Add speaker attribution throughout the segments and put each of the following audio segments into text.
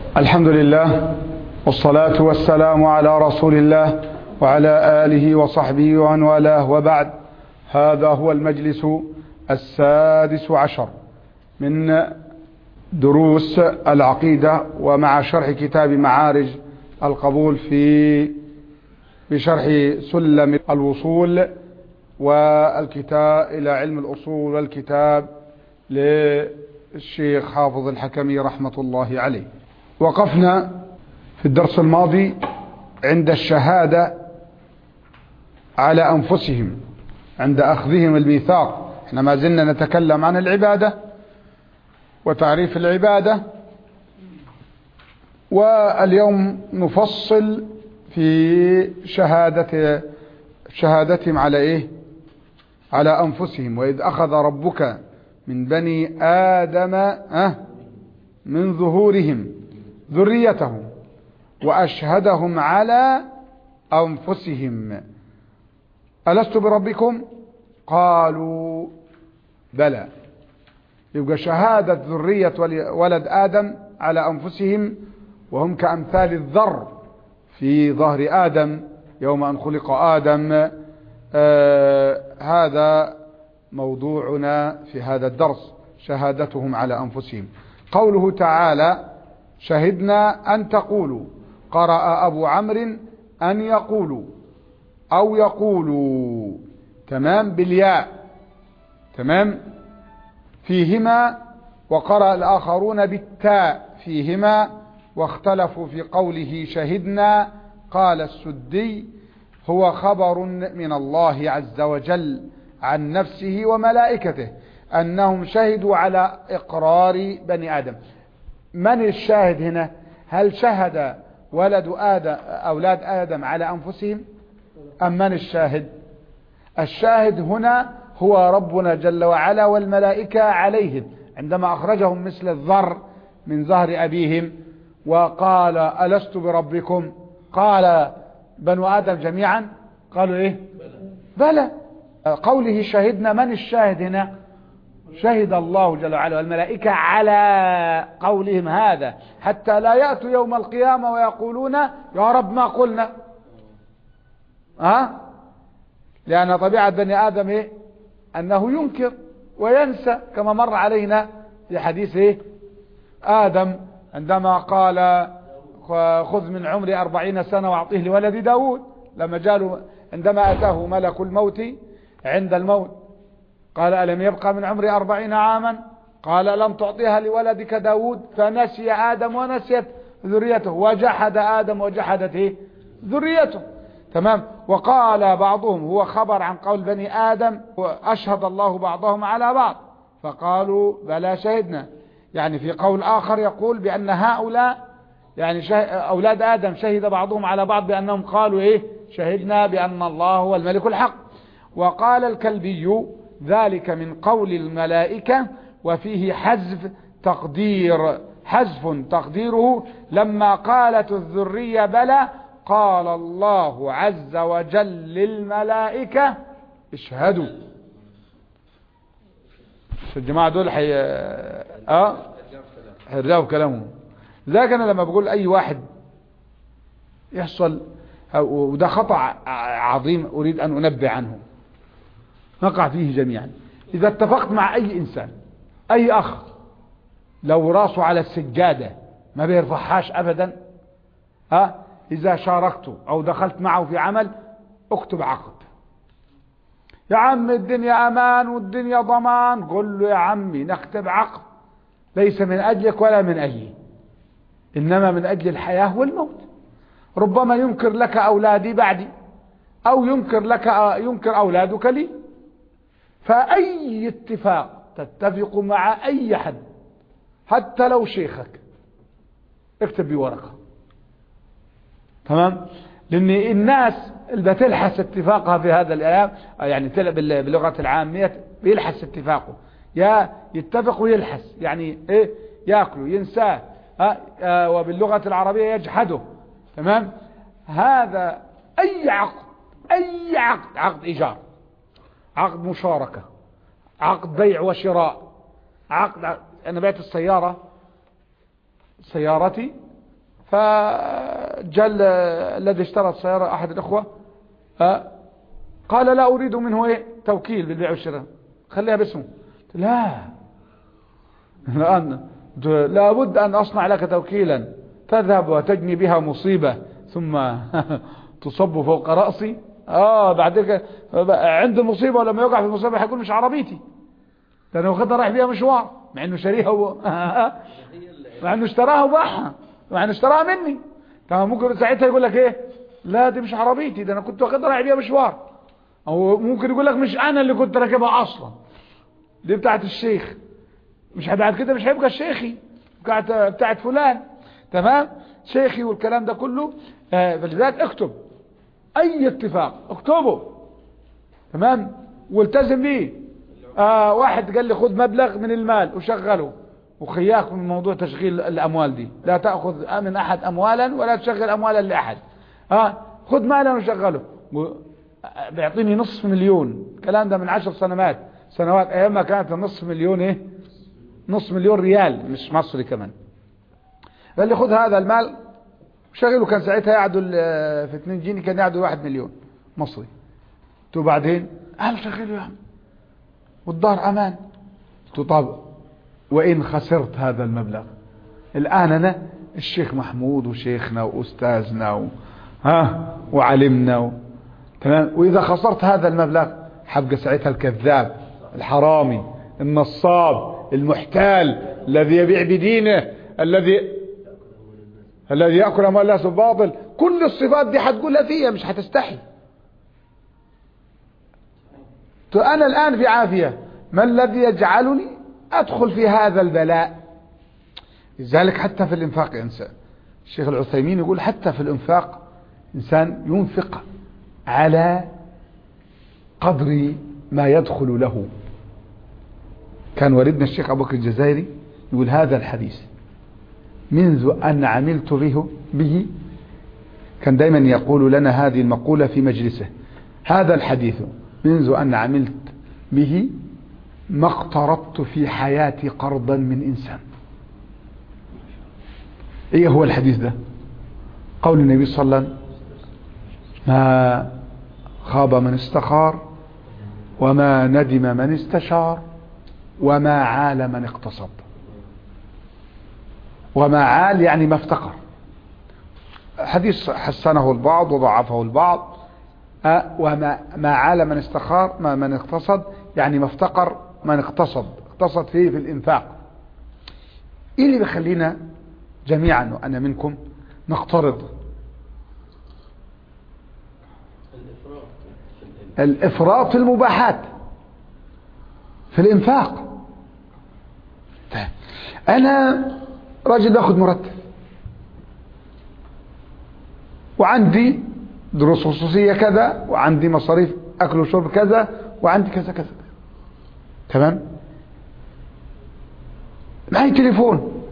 Speaker 1: الحمد لله والصلاة والسلام على رسول الله وعلى آله وصحبه ومن والاه، وبعد. هذا هو المجلس 16 من دروس العقيدة، ومع شرح كتاب معارج القبول بشرح سلم الوصول والكتاب إلى علم الأصول، والكتاب للشيخ حافظ الحكمي رحمة الله عليه. وقفنا في الدرس الماضي عند الشهادة على أنفسهم عند أخذهم الميثاق. احنا ما زلنا نتكلم عن العبادة وتعريف العبادة، واليوم نفصل في شهادتهم على ايه؟ على أنفسهم. وإذ أخذ ربك من بني آدم من ظهورهم ذريتهم وأشهدهم على أنفسهم ألست بربكم؟ قالوا بلى. يبقى شهادة ذرية ولد آدم على أنفسهم، وهم كأمثال الذر في ظهر آدم يوم أن خلق آدم. هذا موضوعنا في هذا الدرس، شهادتهم على أنفسهم. قوله تعالى: شهدنا أن تقولوا. قرأ أبو عمرو أن يقولوا أو يقولوا، تمام، بالياء، تمام، فيهما. وقرأ الآخرون بالتاء فيهما، واختلفوا في قوله شهدنا. قال السدي: هو خبر من الله عز وجل عن نفسه وملائكته أنهم شهدوا على إقرار بني آدم. من الشاهد هنا؟ هل شهد أولاد آدم على أنفسهم أم من الشاهد؟ الشاهد هنا هو ربنا جل وعلا والملائكة عليهم، عندما أخرجهم مثل الذر من ظهر أبيهم وقال: ألست بربكم؟ قال بنو آدم جميعا قالوا إيه؟ بلى. قوله شهدنا، من الشاهد هنا؟ شهد الله جل وعلا والملائكة على قولهم هذا، حتى لا يأتوا يوم القيامة ويقولون يا رب ما قلنا. لأن طبيعة بني آدم إيه؟ أنه ينكر وينسى، كما مر علينا في حديث آدم عندما قال: خذ من عمري 40 سنة وأعطيه لولد داود. عندما أتاه ملك الموت عند الموت قال: ألم يبقى من عمري 40 عاما؟ قال: لم تعطيها لولدك داود. فنسي آدم ونسيت ذريته، وجحد آدم وجحدت ذريته، تمام. وقال بعضهم هو خبر عن قول بني آدم، وأشهد الله بعضهم على بعض، فقالوا بلى شهدنا. يعني في قول آخر يقول بأن هؤلاء يعني أولاد آدم شهد بعضهم على بعض بأنهم قالوا شهدنا بأن الله هو الملك الحق. وقال الكلبي: ذلك من قول الملائكة، وفيه حذف تقديره لما قالت الذرية بلى، قال الله عز وجل للملائكة: اشهدوا. الجماعة دول هيرجعوا كلامهم. لكن أنا لما بقول أي واحد يحصل، وده خطأ عظيم أريد أن أنبه عنه، نقع فيه جميعا. إذا اتفقت مع أي إنسان، أي أخ، لو راسه على السجادة ما بيرفعهاش أبدا، إذا شاركته أو دخلت معه في عمل، اكتب عقد. يا عم الدنيا أمان والدنيا ضمان. قل له: يا عمي نكتب عقد ليس من أجلك ولا من أجلي، إنما من أجل الحياة والموت. ربما ينكر لك أولادي بعدي، أو ينكر أولادك لي. فأي اتفاق تتفق مع أي حد، حتى لو شيخك، اكتب بورقة، تمام. لأن الناس اللي بتلحس اتفاقها في هذا الأيام، يعني باللغة العامية بيلحس اتفاقه، يا يتفق ويلحس، يعني يأكله ينساه، وباللغة العربية يجحده، تمام. هذا أي عقد إيجار، عقد مشاركة، عقد بيع وشراء، أنا بعت سيارتي فجل الذي اشترى السيارة أحد الأخوة قال لا أريد منه توكيل بالبيع والشراء، خليها باسمه. لا، لابد أن أصنع لك توكيلا تذهب وتجني بها مصيبة ثم تصب فوق رأسي. بعد كده عند المصيبة ولما يقع في المصيبة هيقول مش عربيتي، ده أنا واخدها رايح بيها مشوار، مع إنه شاريها هو مع إنه اشتراها وباعها، مع إنه اشتراها مني. طبعا ممكن ساعتها يقول لك لا دي مش عربيتي، ده أنا كنت واخدها رايح بيها مشوار. أو ممكن يقول لك مش أنا اللي كنت راكبها أصلا، دي بتاعت الشيخ، مش بعد كده مش هيبقى شيخي، بتاعت فلان. تمام، شيخي والكلام ده كله. فلذلك اكتب اي اتفاق اكتبه، تمام، والتزم بيه. واحد قال لي خذ مبلغ من المال وشغله، وخياك من موضوع تشغيل الاموال دي، لا تأخذ من احد اموالا ولا تشغل اموالا لاحد. خذ مالا وشغله. بيعطيني نصف مليون، الكلام ده من 10 سنوات ايام ما كانت النصف مليون نصف مليون ريال مش مصري كمان. قال لي خذ هذا المال وشغله، كان ساعتها يعدل في 2 جنيه كان يعدل 1 مليون مصري. وبعدين قال شغله يا عم والدار امان. طب وان خسرت هذا المبلغ؟ الان انا الشيخ محمود وشيخنا واستاذنا وعلمنا تمام، واذا خسرت هذا المبلغ حبقى ساعتها الكذاب الحرامي النصاب المحتال الذي يبيع بدينه الذي يأكل أموال الناس بالباطل. كل الصفات دي هتقولها فيها، مش هتستحي. أنا الآن في عافية، ما الذي يجعلني أدخل في هذا البلاء؟ لذلك حتى في الإنفاق إنسان، الشيخ العثيمين يقول حتى في الإنفاق إنسان ينفق على قدر ما يدخل له. كان والدنا الشيخ أبو بكر الجزائري يقول هذا الحديث منذ أن عملت به كان دايما يقول لنا هذه المقولة في مجلسه: هذا الحديث منذ أن عملت به ما اقترضت في حياتي قرضا من إنسان. ايه هو الحديث ده؟ قول النبي صلى الله عليه وسلم: ما خاب من استخار وما ندم من استشار وما عال من اقتصد. وما عال يعني ما افتقر. حديث حسنه البعض وضعفه البعض. وما عال من استخار من اقتصد يعني ما افتقر من اقتصد فيه في الانفاق. ايه اللي بيخلينا جميعا وانا منكم نقترض؟ الافراط في المباحات في الانفاق. انا راجل باخد مرتب وعندي دروس خصوصية كذا وعندي مصاريف اكل وشرب كذا وعندي كذا كذا، تمام؟ معي تليفون،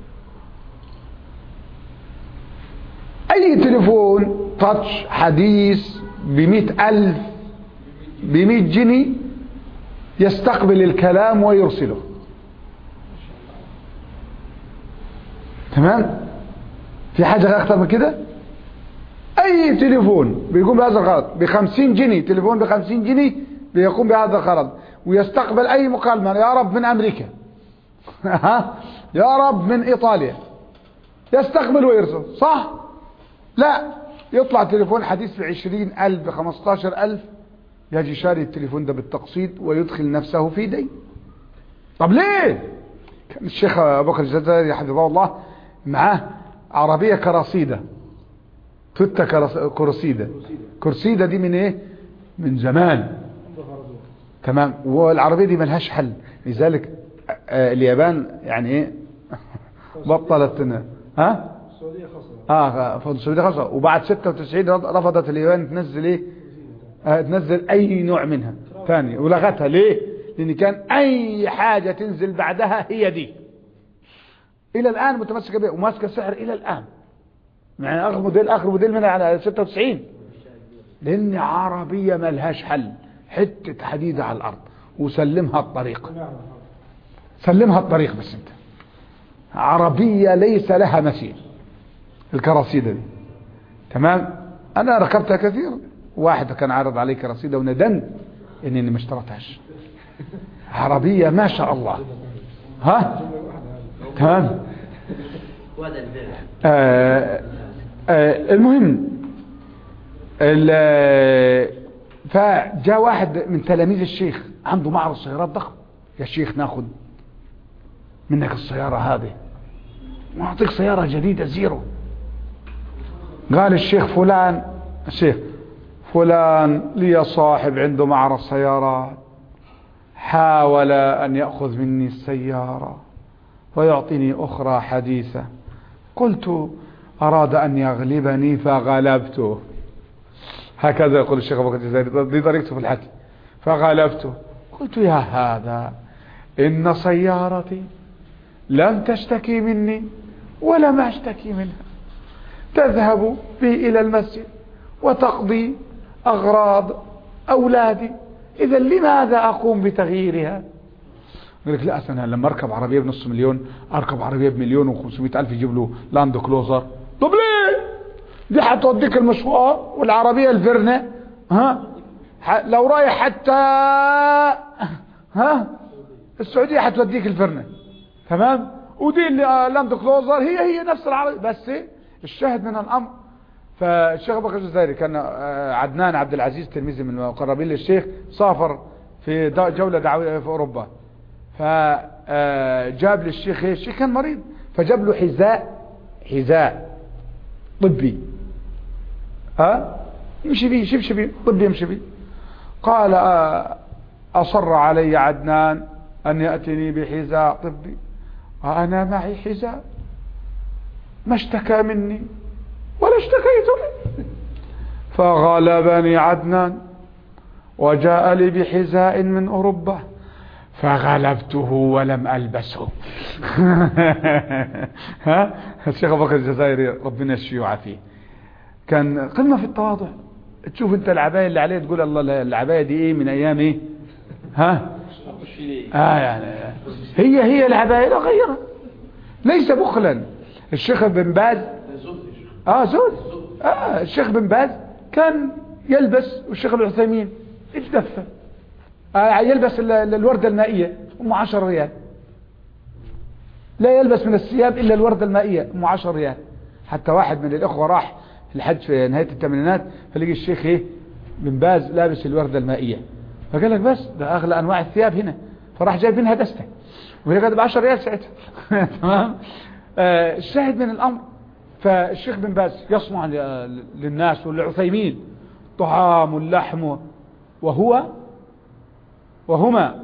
Speaker 1: اي تليفون تاتش حديث ب100,000 ب100 جنيه يستقبل الكلام ويرسله، تمام؟ في حاجة اكتر من كده؟ اي تليفون بيقوم بهذا الغرض ب50 جنيه، تليفون ب50 جنيه بيقوم بهذا الغرض ويستقبل اي مكالمة، يا رب من امريكا يا رب من ايطاليا، يستقبل ويرسل، صح؟ لا، يطلع تليفون حديث ب20,000 ب15,000 يجي شاري التليفون ده بالتقسيط ويدخل نفسه في دين. طب ليه؟ كان الشيخ ابو بكر الجزائري حفظه الله معاه عربية كراسيدة، تويوتا كرسيدة دي من ايه؟ من زمان، تمام؟ والعربية دي ملهاش حل. لذلك اليابان يعني ايه بطلت السعودية خاصة السعودية خاصة، وبعد 96 رفضت اليابان تنزل ايه؟ تنزل اي نوع منها ثاني ولغتها. ليه؟ لان كان اي حاجة تنزل بعدها هي دي، الى الان متمسكة بها وماسكة سعر الى الان، يعني اخر موديل منها على 96، لان عربية ملهاش حل، حتة حديدة على الارض وسلمها الطريق، سلمها الطريق. بس انت عربية ليس لها مثيل، الكراسيدة دي. تمام. انا ركبتها كثير، واحد كان عارض علي كراسيدة وندمت اني ما اشتريتهاش. عربية ما شاء الله. ها تمام. المهم فجاء واحد من تلاميذ الشيخ عنده معرض سيارات ضخم. يا شيخ ناخد منك السيارة هذه ونعطيك سيارة جديدة زيرو. قال الشيخ فلان لي صاحب عنده معرض سيارات، حاول أن يأخذ مني السيارة ويعطيني أخرى حديثة، قلت أراد أن يغلبني فغلبته. هكذا يقول الشيخ أبو بكر الجزائري، دي طريقته في الحكي. فغلبته، قلت يا هذا إن سيارتي لم تشتكي مني ولم أشتكي منها، تذهب بي إلى المسجد وتقضي أغراض أولادي، إذا لماذا أقوم بتغييرها؟ يقول لك لا أنا لما أركب عربية بنص مليون أركب عربية ب1,500,000 يجيب له لاند كلوزر. طب ليه؟ دي حتوديك المشوار، والعربية الفرنة لو رايح حتى السعودية حتوديك الفرنة. تمام. ودي لاند كلوزر هي نفس العربية. بس الشاهد من الأمر، فالشيخ أبو بكر الجزائري كان عدنان عبد العزيز تلميذ من المقربين للشيخ سافر في جولة دعوية في أوروبا، فجاب للشيخ الشيخ كان مريض، فجاب له حذاء طبي يمشي فيه، شبشبي طبي يمشي فيه. قال أصر علي عدنان أن يأتني بحذاء طبي، أنا معي حذاء ما اشتكى مني ولا اشتكيت له. فغلبني عدنان وجاء لي بحذاء من أوروبا فغلبته ولم ألبسه. الشيخ أبو بكر الجزائري ربنا يشفيه ويعافيه كان قمة في التواضع. تشوف انت العباية اللي عليه تقول الله العباية دي ايه من ايام ايه يعني هي العباية لا غيرها، ليس بخلا. الشيخ بن باز الشيخ بن باز كان يلبس، والشيخ العثيمين اتدفى يلبس الوردة المائية ام 10 ريال، لا يلبس من الثياب الا الوردة المائية ام 10 ريال. حتى واحد من الاخوة راح الحج في نهاية الثمانينات فلقي الشيخ بن باز لابس الوردة المائية، فقال لك بس ده اغلى انواع الثياب هنا، فراح جايب منها دستة وهي كانت ب10 ريال ساعتها. تمام. الشاهد من الامر، فالشيخ بن باز يصنع للناس والعثيمين طعام واللحم وهما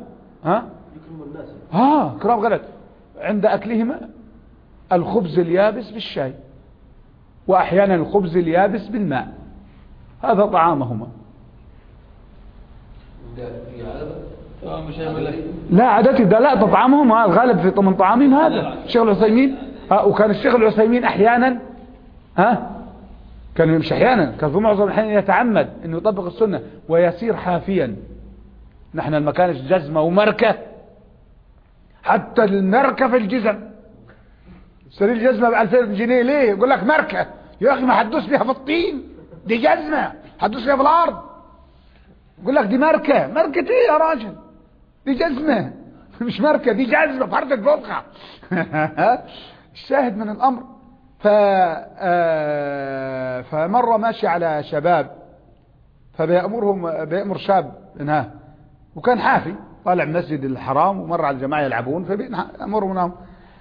Speaker 1: كرام غلط عند اكلهما الخبز اليابس بالشاي، واحيانا الخبز اليابس بالماء، هذا طعامهما. لا عادتي ده لا طعامهم الغالب في من طعامهم هذا. الشيخ العثيمين وكان الشيخ العثيمين احيانا كان مش احيانا، كان في معظم الحين يتعمد انه يطبق السنة ويسير حافيا. نحن المكان جزمة ومركة، حتى المركة في الجزم، سرير الجزمة ب2000 جنيه ليه؟ يقول لك مركة يا اخي ما حدوس بيها في الطين، دي جزمة حدوس بيها في الارض. يقول لك دي ماركة ايه يا راجل؟ دي جزمة مش ماركة، دي جزمة فرد الفوقة. الشاهد من الامر، فمرة ماشي على شباب بيأمر شاب انها، وكان حافي طالع من مسجد الحرام ومر على الجماعة يلعبون فبيأمرهم منهم.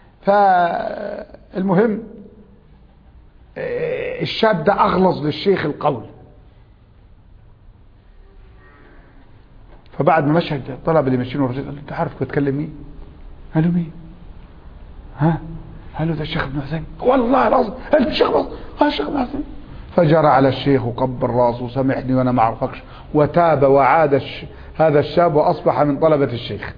Speaker 1: فالمهم الشاب ده اغلظ للشيخ القول، فبعد ما مشهد طلب اللي ماشيين ورا، قال له انت عارف بتكلم مين؟ قال له مين؟ قال له ده الشيخ ابن حسين. والله العظيم قال الشيخ ابن حسين. فجرى على الشيخ وقبل راسه وسامحني وانا ما اعرفكش، وتاب وعاد هذا الشاب واصبح من طلبة الشيخ.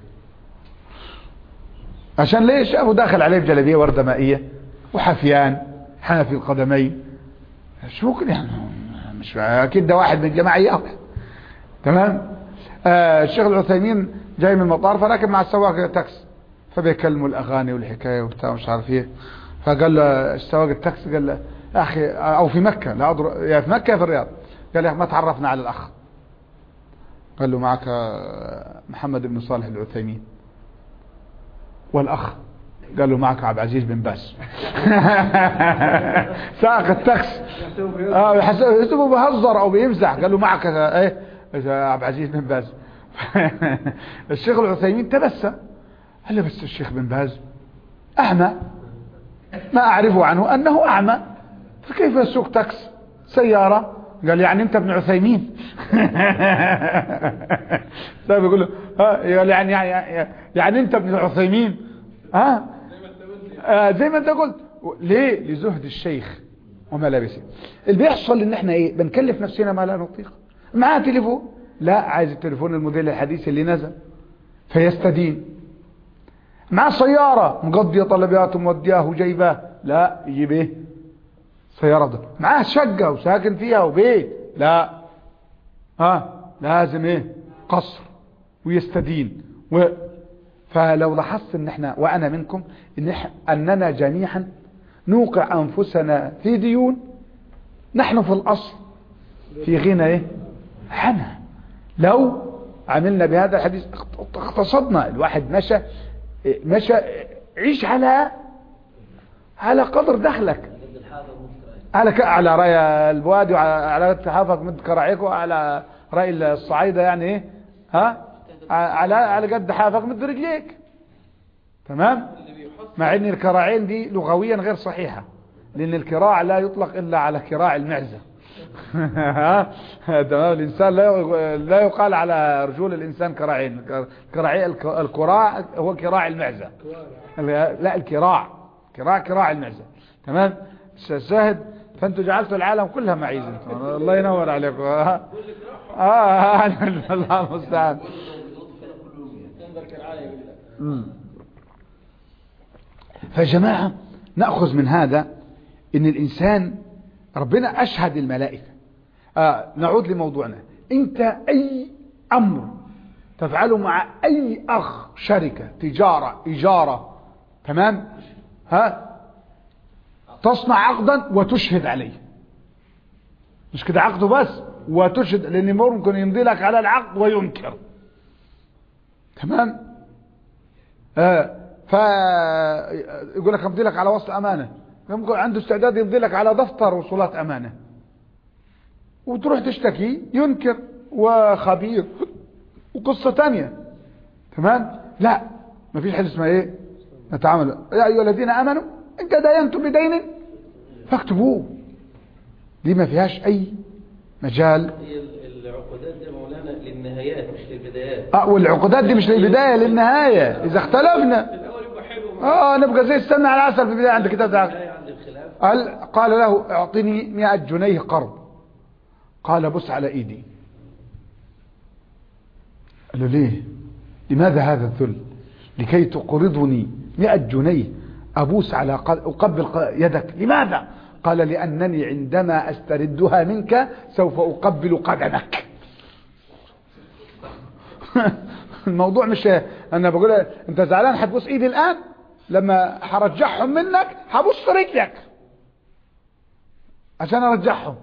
Speaker 1: عشان ليه؟ شافه داخل عليه بجلبيه وردة مائية وحافيان حافي القدمين، شو ممكن يعني؟ مش اكيد ده واحد من الجماعة تمام. الشيخ العثيمين جاي من المطار فراكب مع السواق تاكس، فبيكلموا الاغاني والحكايه وبتاع مش عارف ايه. فقال له السواق التاكسي قال له أخي أو في مكة، لا أدري يا في مكة يا في الرياض، قال يا ما تعرفنا على الأخ، قال له معك محمد بن صالح العثيمين، والأخ قال له معك عبد العزيز بن باز. ساق التاكس يحسبه بهزر أو بيمزح، قال له معك ايه عبد العزيز بن باز. الشيخ العثيمين تبسم، قال له بس الشيخ بن باز أعمى، ما أعرف عنه أنه أعمى، فكيف يسوق تاكس سيارة؟ قال يعني أنت ابن عثيمين. طيب يقول له يعني أنت ابن عثيمين، زي ما أنت قلت. ليه؟ لزهد الشيخ وملابسه. اللي بيحصل إن احنا ايه، بنكلف نفسنا ما لا نطيق. معاه تليفون، لا عايز التليفون الموديل الحديث اللي نزل فيستدين. مع سيارة مقضية طلبياته مودياه وجايباه، لا يجيب ايه سيارة ده. معاه شقة وساكن فيها وبيت، لا لازم ايه قصر ويستدين فلو لاحظت ان احنا وانا منكم اننا جميعا نوقع انفسنا في ديون نحن في الاصل في غنى ايه عنها. لو عملنا بهذا الحديث اقتصدنا. الواحد مشى عيش على قدر دخلك، على رأي البوادي وعلى تحافظ مد كراعيك، وعلى رأي الصعيدة يعني ايه على قد حافظ مد رجليك. تمام. مع ان الكراعين دي لغويا غير صحيحة، لان الكراع لا يطلق الا على كراع المعزة. تمام. الانسان لا يقال على رجول الانسان كراعين. الكراع هو كراع المعزة، لا الكراع كراع المعزة. تمام. الشاهد فانتوا جعلتوا العالم كلها معيزة. الله ينور عليكم. الله المستعان. فجماعة نأخذ من هذا ان الانسان ربنا اشهد الملائكة. نعود لموضوعنا. انت اي امر تفعله مع اي اخ، شركة، تجارة، اجارة، تمام، تصنع عقدا وتشهد عليه. مش كده عقده بس وتشهد، لان ممكن يمضي لك على العقد وينكر. تمام. يقول لك امضي لك على وصل امانة، ممكن عنده استعداد يمضي لك على دفتر وصولات امانة، وتروح تشتكي ينكر وخبير وقصة تانية. تمام. لا ما فيش حاجة اسمها ايه نتعامل. يا ايها الذين امنوا ان تداينتم بدين فاكتبوه. دي ما فيهاش اي مجال.
Speaker 2: العقودات دي مولانا للنهايات مش للبدايات.
Speaker 1: والعقودات دي مش للبداية، للنهاية. اذا اختلفنا نبقى زي السمنة على العسل في البداية. عند كتاب قال له اعطني 100 جنيه قرض. قال بص على ايدي. قال له ليه؟ لماذا هذا الذل؟ لكي تقرضني 100 جنيه ابوس على اقبل يدك. لماذا؟ قال لانني عندما استردها منك سوف اقبل قدمك. الموضوع مش انا بقول انت زعلان هتبوس ايدي الان، لما هرجعهم منك هبص رجلك عشان ارجعهم.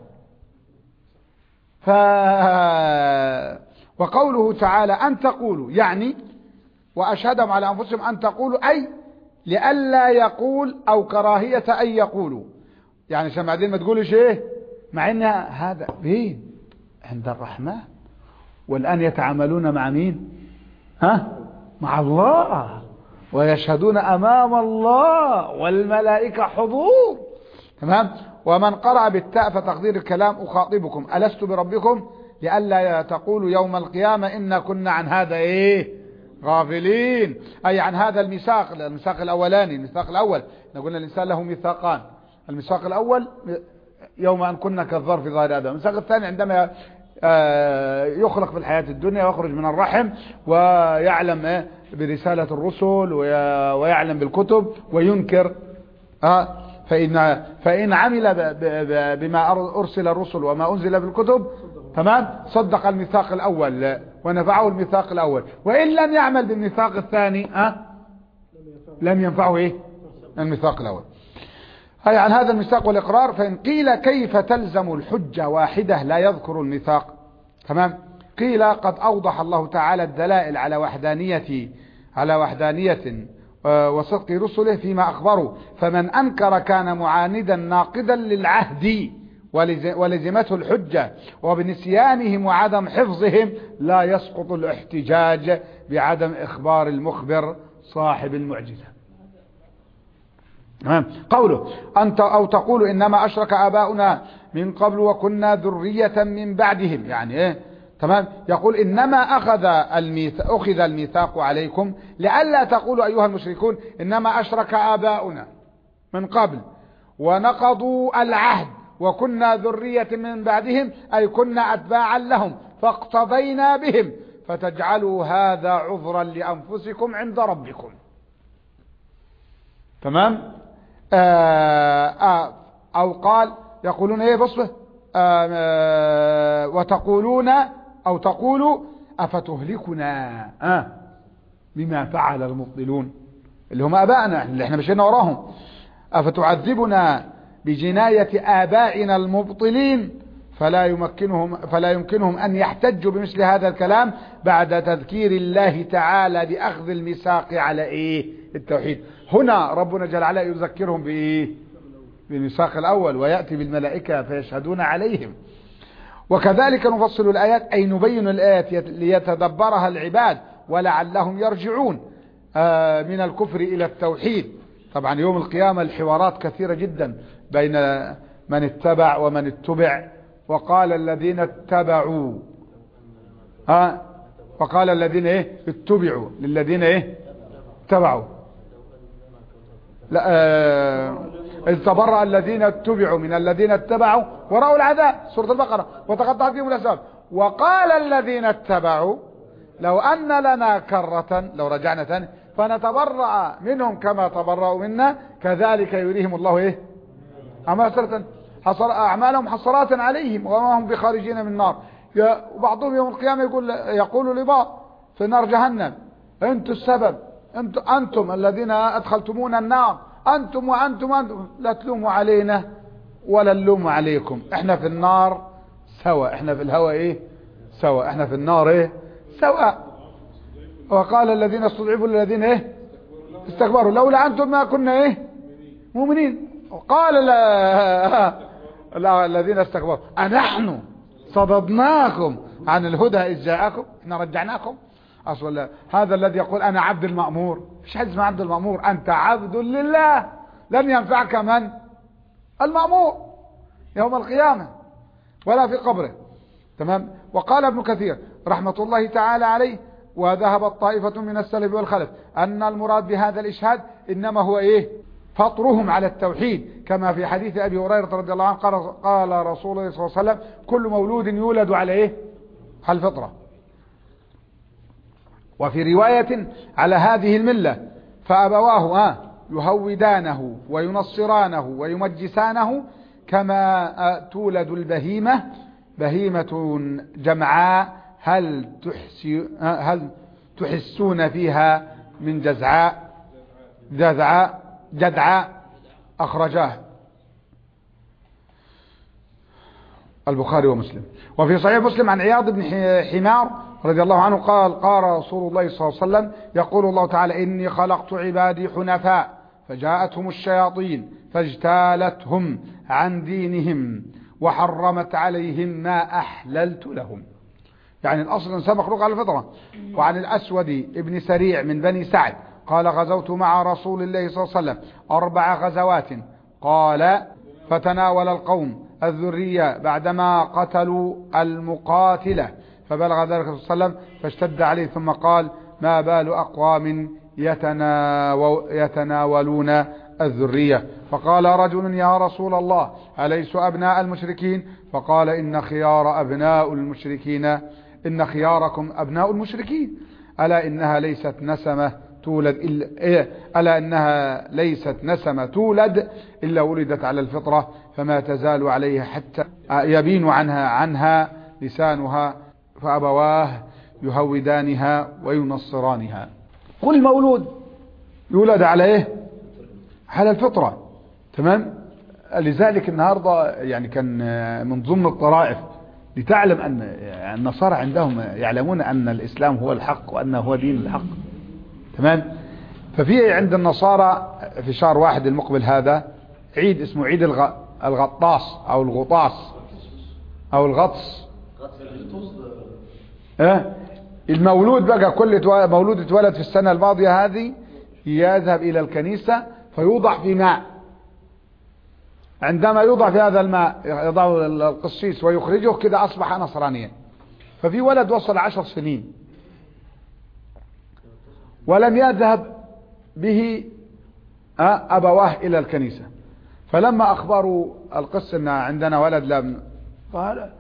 Speaker 1: وقوله تعالى أن تقولوا، يعني وأشهدهم على أنفسهم أن تقولوا، أي لئلا يقول أو كراهية أن يقولوا، يعني عشان بعدين ما تقولش إيه، مع إن هذا بين عند الرحمن. والآن يتعاملون مع مين؟ مع الله، ويشهدون أمام الله والملائكة حضور. تمام. ومن قرأ بالتاء فتقدير الكلام أخاطبكم ألست بربكم لئلا تقولوا يوم القيامة إنا كنا عن هذا غافلين. أي عن هذا الميثاق الأولاني. الميثاق الأول قلنا الإنسان له ميثاقان. الميثاق الأول يوم أن كنا كالظرف في ظاهر آدم. الميثاق الثاني عندما يخلق في الحياة الدنيا ويخرج من الرحم ويعلم برسالة الرسل ويعلم بالكتب وينكر. فإن عمل بما أرسل الرسل وما أنزل بالكتب، تمام، صدق الميثاق الأول ونفعه الميثاق الأول. وإن لم يعمل بالميثاق الثاني لم ينفعه الميثاق الأول. هي عن هذا الميثاق والإقرار. فإن قيل كيف تلزم الحجة واحدة لا يذكر الميثاق؟ تمام. قيل قد أوضح الله تعالى الدلائل على وحدانية وصدق رسله فيما أخبروا، فمن أنكر كان معاندا ناقدا للعهد ولزمته الحجة، وبنسيانهم وعدم حفظهم لا يسقط الاحتجاج بعدم إخبار المخبر صاحب المعجزة. قوله أو تقول إنما أشرك آباؤنا من قبل وكنا ذرية من بعدهم، يعني إيه؟ تمام. يقول إنما أخذ الميثاق عليكم لئلا تقولوا أيها المشركون إنما أشرك آباؤنا من قبل ونقضوا العهد وكنا ذرية من بعدهم، أي كنا أتباعا لهم فاقتضينا بهم، فتجعلوا هذا عذرا لأنفسكم عند ربكم. تمام. أو قال يقولون إيه بصفه وتقولون أو تقولوا أفتهلكنا بما فعل المبطلون، اللي هم آبائنا اللي احنا مشينا وراهم، أفتعذبنا بجناية آبائنا المبطلين فلا يمكنهم أن يحتجوا بمثل هذا الكلام بعد تذكير الله تعالى بأخذ الميثاق على إيه؟ التوحيد. هنا ربنا جل وعلا يذكرهم بإيه؟ بالميثاق الأول، ويأتي بالملائكة فيشهدون عليهم. وكذلك نفصل الآيات أي نبين الآيات ليتدبرها العباد ولعلهم يرجعون من الكفر إلى التوحيد. طبعا يوم القيامة الحوارات كثيرة جدا بين من اتبع ومن اتبع. وقال الذين اتبعوا وقال الذين ايه اتبعوا للذين ايه اتبعوا لا إذ تبرأ الذين اتبعوا من الذين اتبعوا ورأوا العذاب، سورة البقرة، وتقطعت بهم الأسباب. وقال الذين اتبعوا لو أن لنا كرة لو رجعنا ثاني فنتبرأ منهم كما تبرأوا منا كذلك يريهم الله ايه أعمالهم حصرات عليهم وما هم بخارجين من النار. وبعضهم يوم القيامة يقول لبعض في نار جهنم انتم السبب، أنتم الذين أدخلتمونا النار، أنتم وأنتم لا تلوموا علينا ولا نلوم عليكم، احنا في النار سوا، احنا في الهواء ايه سوا، احنا في النار ايه سواء. وقال الذين استضعفوا للذين ايه استكبروا لولا أنتم ما كنا ايه مؤمنين. وقال الذين استكبروا أنحن صددناكم عن الهدى إذ جاءكم، احنا رجعناكم. أصلا هذا الذي يقول أنا عبد المأمور، مش حد اسمه عبد المأمور، أنت عبد لله، لن ينفعك من المأمور يوم القيامة ولا في قبره. تمام. وقال ابن كثير رحمة الله تعالى عليه وذهبت طائفة من السلف والخلف أن المراد بهذا الإشهاد إنما هو إيه فطرهم على التوحيد، كما في حديث أبي هريرة رضي الله عنه قال رسول الله صلى الله عليه وسلم كل مولود يولد على إيه على الفطرة. وفي رواية على هذه الملة فأبواه يهودانه وينصرانه ويمجسانه كما تولد البهيمة بهيمة جمعاء هل تحسون فيها من جدعاء أخرجاه البخاري ومسلم. وفي صحيح مسلم عن عياض بن حمار رضي الله عنه قال رسول الله صلى الله عليه وسلم يقول الله تعالى إني خلقت عبادي حنفاء فجاءتهم الشياطين فاجتالتهم عن دينهم وحرمت عليهم ما أحللت لهم. يعني الأصل الإنسان مخلوق على الفطرة. وعن الأسود ابن سريع من بني سعد قال غزوت مع رسول الله صلى الله عليه وسلم 4 غزوات، قال فتناول القوم الذرية بعدما قتلوا المقاتلة فبلغ ذلك صلى الله عليه وسلم فاشتد عليه ثم قال ما بال أقوام يتناولون الذرية. فقال رجل يا رسول الله أليسوا أبناء المشركين؟ فقال إن خياركم أبناء المشركين ألا إنها ليست نسمة تولد إلا ولدت على الفطرة فما تزال عليها حتى يبين عنها لسانها فأبواه يهودانها وينصرانها. كل مولود يولد على ايه على الفطرة. تمام. لذلك النهاردة يعني كان من ضمن الطرائف لتعلم أن النصارى عندهم يعلمون أن الإسلام هو الحق وأنه هو دين الحق. تمام. ففي عند النصارى في شهر 1 المقبل هذا عيد اسمه عيد الغطاس أو الغطاس أو الغطس. المولود بقى كل مولود اتولد في السنة الماضية هذه يذهب إلى الكنيسة فيوضع في ماء. عندما يوضع في هذا الماء يضعه القسيس ويخرجه كده أصبح نصرانيا. ففي ولد وصل 10 سنين ولم يذهب به أبواه إلى الكنيسة، فلما أخبروا القس أن عندنا ولد لم، قال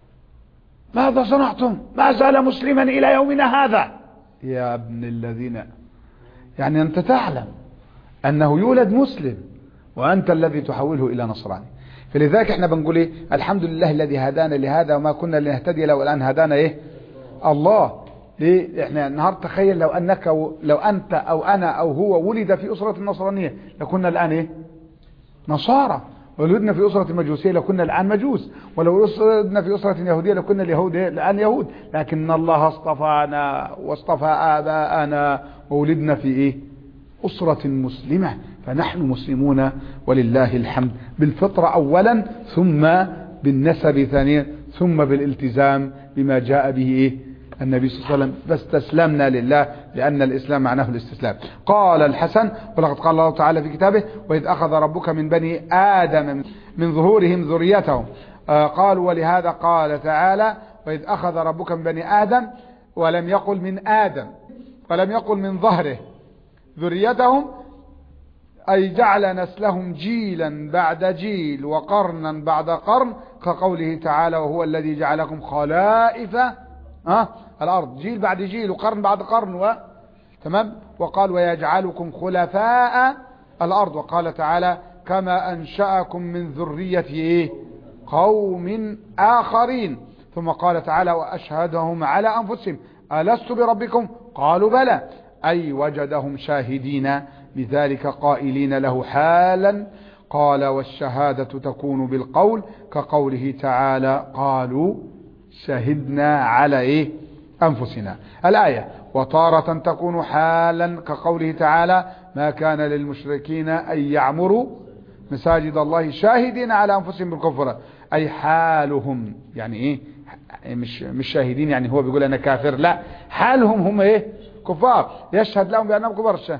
Speaker 1: ماذا صنعتم؟ ما زال مسلما إلى يومنا هذا. يا ابن الذين، يعني أنت تعلم أنه يولد مسلم وأنت الذي تحوله إلى نصراني. فلذلك احنا بنقول ايه؟ الحمد لله الذي هدانا لهذا وما كنا لنهتدي لو الآن هدانا ايه؟ الله. ليه؟ احنا النهارده تخيل لو أنت أو أنا أو هو ولد في أسرة النصرانية لكنا الآن ايه؟ نصارى. ولدنا في أسرة المجوسية لكنا الآن مجوس. ولو ولدنا في أسرة يهودية لكنا اليهود الآن يهود. لكن الله اصطفانا واصطفى آباءنا وولدنا في ايه؟ أسرة مسلمة، فنحن مسلمون ولله الحمد، بالفطرة أولا ثم بالنسب ثانيا ثم بالالتزام بما جاء به إيه؟ النبي صلى الله عليه وسلم. فاستسلمنا لله لأن الإسلام معناه الاستسلام. قال الحسن ولقد قال الله تعالى في كتابه وإذ أخذ ربك من بني آدم من ظهورهم ذريتهم قالوا ولهذا قال تعالى وإذ أخذ ربك من بني آدم ولم يقل من آدم ولم يقل من ظهره ذريتهم، أي جعل نسلهم جيلا بعد جيل وقرنا بعد قرن كقوله تعالى وهو الذي جعلكم خلائف الأرض، جيل بعد جيل وقرن بعد قرن تمام. وقال ويجعلكم خلفاء الأرض. وقال تعالى كما أنشأكم من ذرية إيه؟ قوم آخرين. ثم قال تعالى وأشهدهم على أنفسهم ألست بربكم قالوا بلى، أي وجدهم شاهدين بذلك قائلين له حالا. قال والشهادة تكون بالقول كقوله تعالى قالوا شهدنا على إيه؟ أنفسنا. الآية وتارة تكون حالا كقوله تعالى ما كان للمشركين أن يعمروا مساجد الله شاهدين على أنفسهم بالكفر، أي حالهم يعني إيه؟ مش شاهدين يعني هو بيقول أنا كافر، لا، حالهم هم إيه؟ كفار، يشهد لهم بأنهم كفار،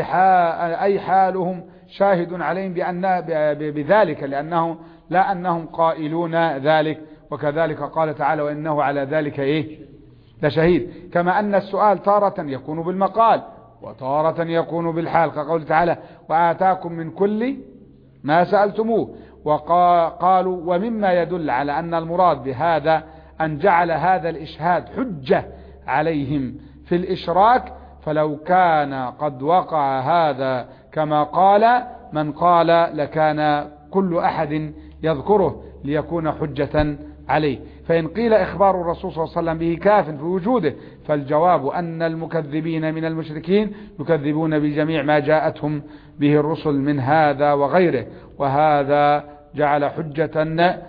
Speaker 1: أي حالهم شاهد عليهم بذلك لأنه لا أنهم قائلون ذلك. وكذلك قال تعالى وإنه على ذلك إيه؟ لشهيد. كما أن السؤال تارة يكون بالمقال وتارة يكون بالحال كقول تعالى وآتاكم من كل ما سألتموه. وقالوا ومما يدل على أن المراد بهذا أن جعل هذا الإشهاد حجة عليهم في الإشراك، فلو كان قد وقع هذا كما قال من قال لكان كل أحد يذكره ليكون حجة عليه. فإن قيل إخبار الرسول صلى الله عليه وسلم به كاف في وجوده، فالجواب أن المكذبين من المشركين يكذبون بجميع ما جاءتهم به الرسل من هذا وغيره، وهذا جعل حجة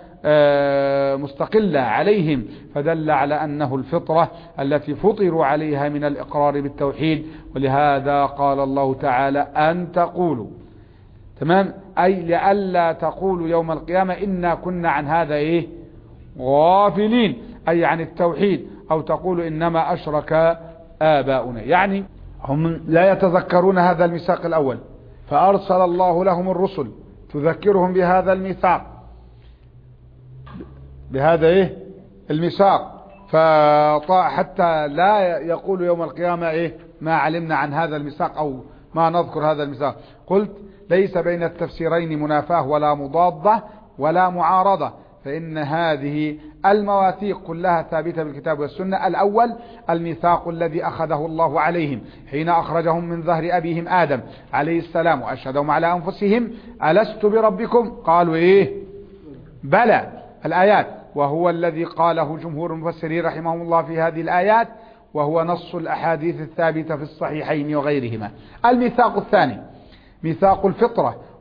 Speaker 1: مستقلة عليهم، فدل على أنه الفطرة التي فطروا عليها من الإقرار بالتوحيد. ولهذا قال الله تعالى أن تقولوا، تمام، أي لئلا تقولوا يوم القيامة إنا كنا عن هذا إيه؟ غافلين، أي عن التوحيد، أو تقولوا إنما أشرك آباؤنا، يعني هم لا يتذكرون هذا الميثاق الأول، فأرسل الله لهم الرسل تذكرهم بهذا الميثاق، بهذا إيه؟ الميثاق، حتى لا يقول يوم القيامة إيه؟ ما علمنا عن هذا الميثاق أو ما نذكر هذا الميثاق. قلت ليس بين التفسيرين منافاة ولا مضادة ولا معارضة، فإن هذه المواثيق كلها ثابتة بالكتاب والسنة. الأول الميثاق الذي أخذه الله عليهم حين أخرجهم من ظهر أبيهم آدم عليه السلام وأشهدهم على أنفسهم ألست بربكم قالوا إيه؟ بلى، الآيات، وهو الذي قاله جمهور المفسرين رحمهم الله في هذه الآيات، وهو نص الأحاديث الثابتة في الصحيحين وغيرهما. الميثاق الثاني ميثاق الفطرة،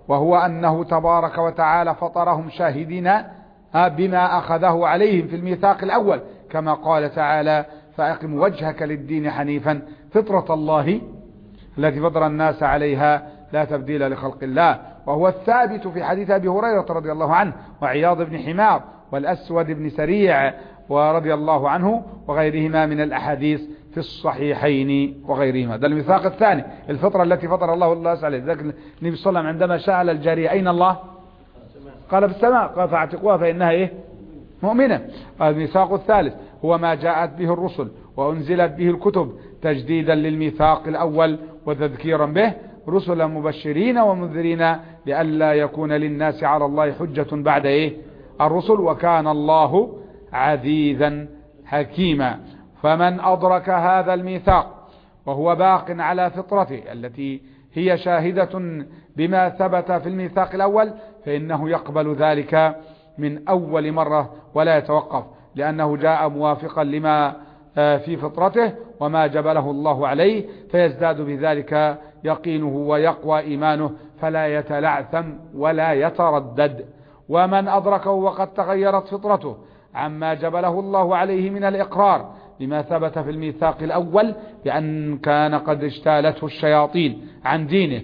Speaker 1: وهو أنه تبارك وتعالى فطرهم شاهدين بما أخذه عليهم في الميثاق الأول، كما قال تعالى: فأقم وجهك للدين حنيفا فطرة الله التي فطر الناس عليها لا تبديل لخلق الله. وهو الثابت في حديث أبي هريرة رضي الله عنه وعياض بن حمار والأسود بن سريع ورضي الله عنه وغيرهما من الأحاديث في الصحيحين وغيرهما. ده الميثاق الثاني، الفطرة التي فطر الله عليه. ذلك النبي صلى الله عليه وسلم عندما سأل الجارية: أين الله؟ قال: في السماء. قال: فاعتقوها فإنها مؤمنة. الميثاق الثالث هو ما جاءت به الرسل وأنزلت به الكتب تجديدا للميثاق الأول وتذكيرا به، رسلا مبشرين ومنذرين لئلا يكون للناس على الله حجة بعد الرسل، وكان الله عزيزا حكيما. فمن أدرك هذا الميثاق وهو باق على فطرته التي هي شاهدة بما ثبت في الميثاق الأول، فإنه يقبل ذلك من أول مرة ولا يتوقف، لأنه جاء موافقا لما في فطرته وما جبله الله عليه، فيزداد بذلك يقينه ويقوى إيمانه فلا يتلعثم ولا يتردد. ومن أدركه وقد تغيرت فطرته عما جبله الله عليه من الإقرار بما ثبت في الميثاق الأول بأن كان قد اجتالته الشياطين عن دينه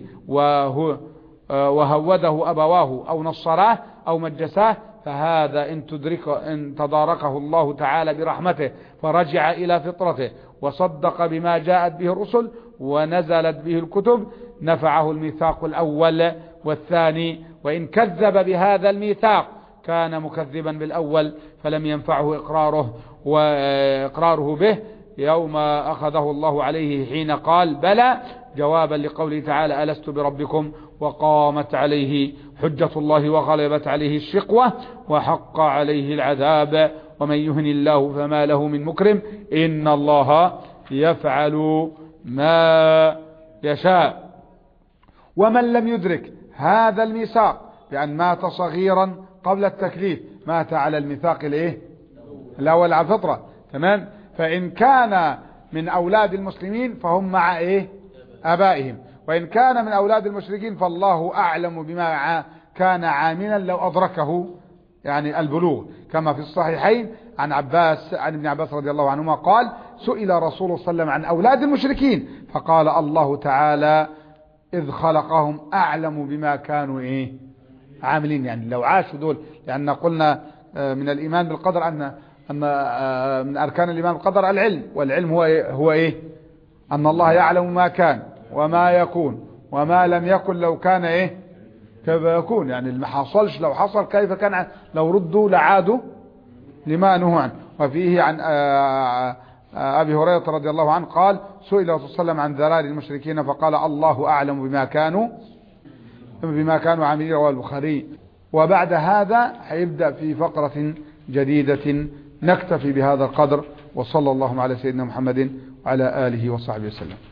Speaker 1: وهوده أبواه أو نصراه أو مجساه، فهذا إن تداركه الله تعالى برحمته فرجع إلى فطرته وصدق بما جاءت به الرسل ونزلت به الكتب، نفعه الميثاق الأول والثاني. وإن كذب بهذا الميثاق كان مكذبا بالأول فلم ينفعه إقراره به يوم أخذه الله عليه حين قال: بلى، جوابا لقوله تعالى: ألست بربكم، وقامت عليه حجة الله وغلبت عليه الشقوة وحق عليه العذاب، ومن يهن الله فما له من مكرم، إن الله يفعل ما يشاء. ومن لم يدرك هذا الميثاق بأن مات صغيرا قبل التكليف مات على الميثاق الأول على الفطرة، تمام؟ فإن كان من أولاد المسلمين فهم مع آبائهم، وإن كان من أولاد المشركين فالله أعلم بما كان عاملا لو أدركه البلوغ، كما في الصحيحين عن ابن عباس رضي الله عنهما قال: سئل رسول الله صلى الله عليه وسلم عن أولاد المشركين فقال: الله تعالى إذ خلقهم أعلم بما كانوا عاملين. لو عاشوا دول، لأن قلنا من الإيمان بالقدر أن من أركان الإيمان بالقدر العلم، والعلم هو أن الله يعلم ما كان وما يكون وما لم يكن لو كان كيف يكون، اللي ما حصلش لو حصل كيف كان، لو ردوا لعادوا لما نهوا عنه. وفيه عن أبي هريرة رضي الله عنه قال: سئل رسول الله صلى الله عليه وسلم عن ذرار المشركين فقال: الله أعلم بما كانوا عاملين، رواه البخاري. وبعد هذا هيبدأ في فقرة جديدة. نكتفي بهذا القدر، وصلى الله على سيدنا محمد وعلى آله وصحبه وسلم.